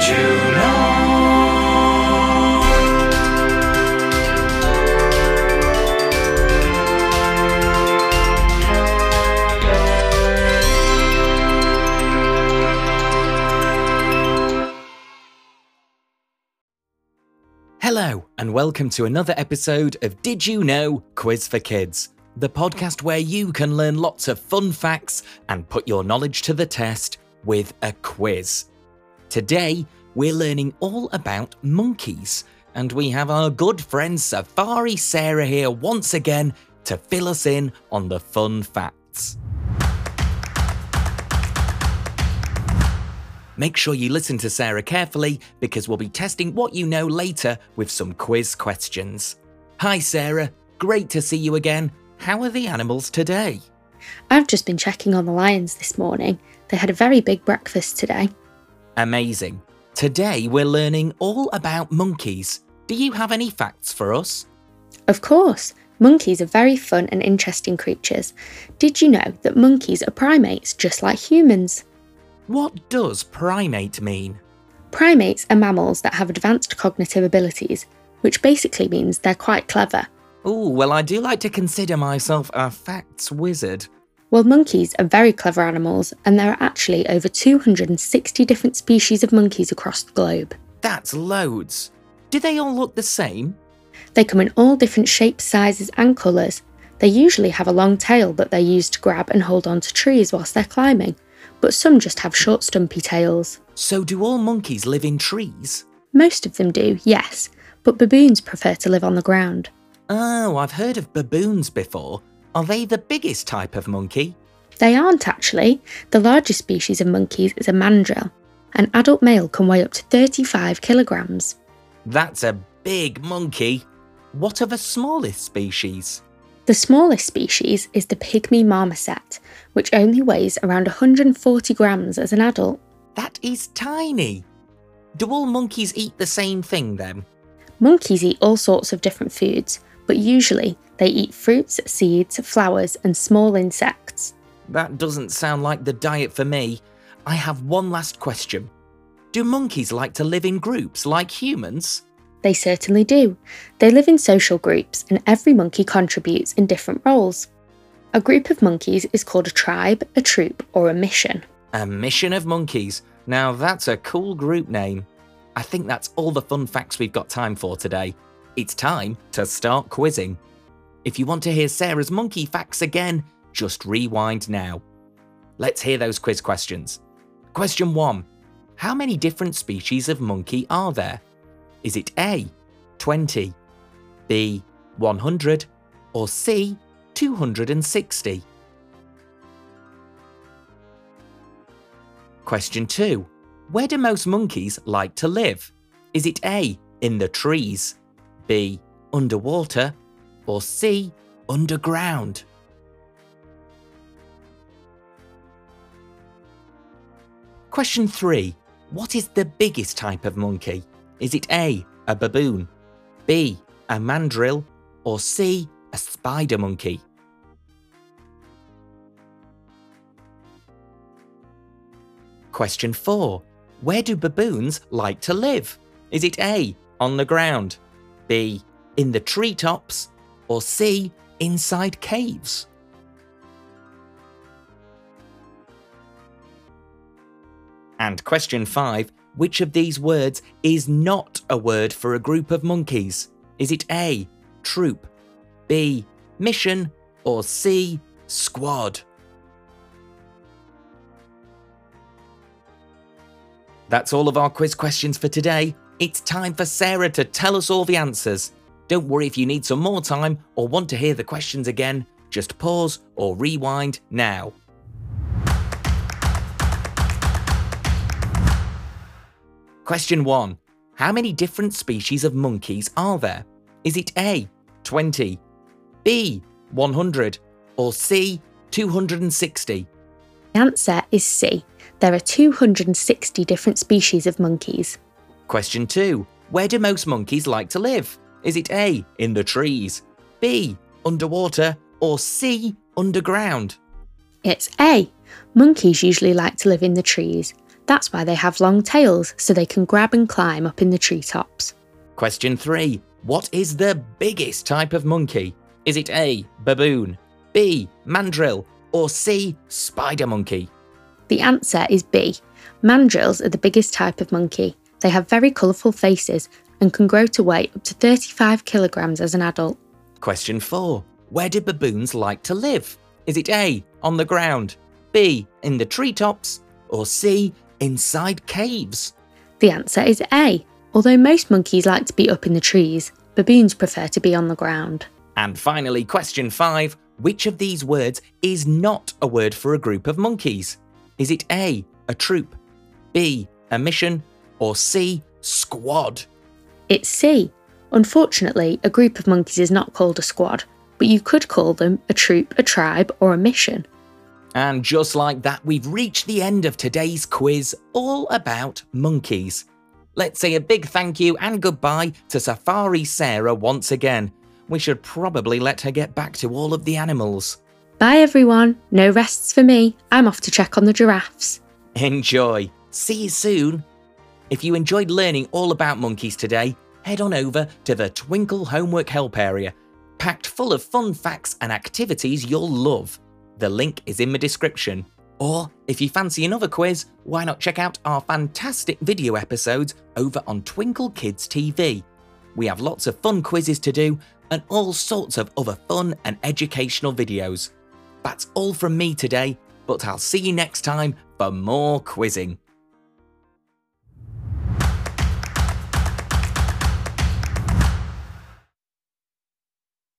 you know? Hello, and welcome to another episode of Did You Know? Quiz for Kids, the podcast where you can learn lots of fun facts and put your knowledge to the test with a quiz. Today, we're learning all about monkeys, and we have our good friend Safari Sarah here once again to fill us in on the fun facts. Make sure you listen to Sarah carefully because we'll be testing what you know later with some quiz questions. Hi Sarah, great to see you again. How are the animals today? I've just been checking on the lions this morning. They had a very big breakfast today. Amazing. Today we're learning all about monkeys. Do you have any facts for us? Of course, monkeys are very fun and interesting creatures. Did you know that monkeys are primates just like humans? What does primate mean? Primates are mammals that have advanced cognitive abilities, which basically means they're quite clever. Ooh, well I do like to consider myself a facts wizard. Well, monkeys are very clever animals, and there are actually over 260 different species of monkeys across the globe. That's loads. Do they all look the same? They come in all different shapes, sizes and colours. They usually have a long tail that they use to grab and hold onto trees whilst they're climbing, but some just have short stumpy tails. So do all monkeys live in trees? Most of them do, yes, but baboons prefer to live on the ground. Oh, I've heard of baboons before. Are they the biggest type of monkey? They aren't actually. The largest species of monkeys is a mandrill. An adult male can weigh up to 35 kilograms. That's a big monkey. What are the smallest species? The smallest species is the pygmy marmoset, which only weighs around 140 grams as an adult. That is tiny. Do all monkeys eat the same thing then? Monkeys eat all sorts of different foods, but usually they eat fruits, seeds, flowers, and small insects. That doesn't sound like the diet for me. I have one last question. Do monkeys like to live in groups like humans? They certainly do. They live in social groups, and every monkey contributes in different roles. A group of monkeys is called a tribe, a troop, or a mission. A mission of monkeys. Now that's a cool group name. I think that's all the fun facts we've got time for today. It's time to start quizzing. If you want to hear Sarah's monkey facts again, just rewind now. Let's hear those quiz questions. Question 1. How many different species of monkey are there? Is it A, 20, B, 100, or C, 260? Question 2. Where do most monkeys like to live? Is it A, in the trees, B, underwater, or C, underground? Question 3. What is the biggest type of monkey? Is it A, a baboon, B, a mandrill, or C, a spider monkey? Question 4. Where do baboons like to live? Is it A, on the ground, B, in the treetops, or C, inside caves? And question 5. Which of these words is not a word for a group of monkeys? Is it A, troop, B, mission, or C, squad? That's all of our quiz questions for today. It's time for Sarah to tell us all the answers. Don't worry if you need some more time or want to hear the questions again, just pause or rewind now. Question 1. How many different species of monkeys are there? Is it A, 20, B, 100, or C, 260? The answer is C. There are 260 different species of monkeys. Question 2. Where do most monkeys like to live? Is it A, in the trees, B, underwater, or C, underground? It's A. Monkeys usually like to live in the trees. That's why they have long tails, so they can grab and climb up in the treetops. Question 3. What is the biggest type of monkey? Is it A, baboon, B, mandrill, or C, spider monkey? The answer is B. Mandrills are the biggest type of monkey. They have very colourful faces and can grow to weigh up to 35 kilograms as an adult. Question 4. Where do baboons like to live? Is it A, on the ground, B, in the treetops, or C, inside caves? The answer is A. Although most monkeys like to be up in the trees, baboons prefer to be on the ground. And finally, question 5. Which of these words is not a word for a group of monkeys? Is it A, a troop, B, a mission, or C, squad? It's C. Unfortunately, a group of monkeys is not called a squad, but you could call them a troop, a tribe, or a mission. And just like that, we've reached the end of today's quiz all about monkeys. Let's say a big thank you and goodbye to Safari Sarah once again. We should probably let her get back to all of the animals. Bye everyone, no rests for me. I'm off to check on the giraffes. Enjoy. See you soon. If you enjoyed learning all about monkeys today, head on over to the Twinkle Homework Help area, packed full of fun facts and activities you'll love. The link is in the description. Or, if you fancy another quiz, why not check out our fantastic video episodes over on Twinkle Kids TV. We have lots of fun quizzes to do and all sorts of other fun and educational videos. That's all from me today, but I'll see you next time for more quizzing.